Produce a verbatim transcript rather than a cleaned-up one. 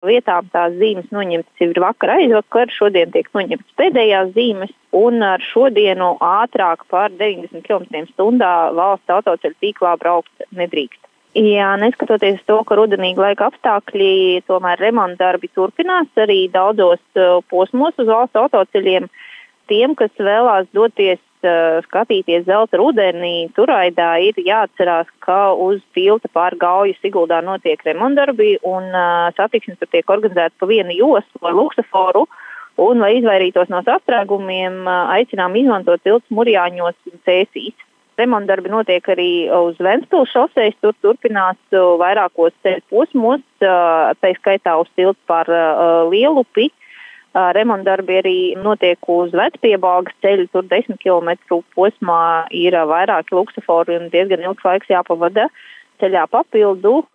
vietām tās zīmes noņemtas ir vakar aizvakar, šodien tiek noņemtas pēdējās zīmes, un ar šodienu ātrāk par deviņdesmit kilometriem stundā valsts autoceļu tīklā braukt nedrīkst. Jā, neskatoties to, ka rudenīgi laika apstākļi, tomēr remontdarbi turpinās arī daudzos posmos uz valsts autoceļiem. Tiem, kas vēlās doties skatīties zelta rudenī, Turaidā, ir jāatcerās, ka uz tilta pār Gauju Siguldā notiek remontdarbi un uh, satiksme tur tiek organizēta pa vienu jostu vai luksaforu. Un, lai izvairītos no sastrēgumiem, uh, aicinām izmantot tilts Murjāņos un Cēsīs. Remontdarbi notiek arī uz Ventspils šosejas, tur turpinās uh, vairākos ceļu posmos, uh, tā skaitā uz tilta pār uh, Lielupi. Remontdarbi arī notiek uz Vecpiebalgas ceļu, tur desmit kilometru posmā ir vairāki luksafori un diezgan ilgs laiks jāpavada ceļā papildu.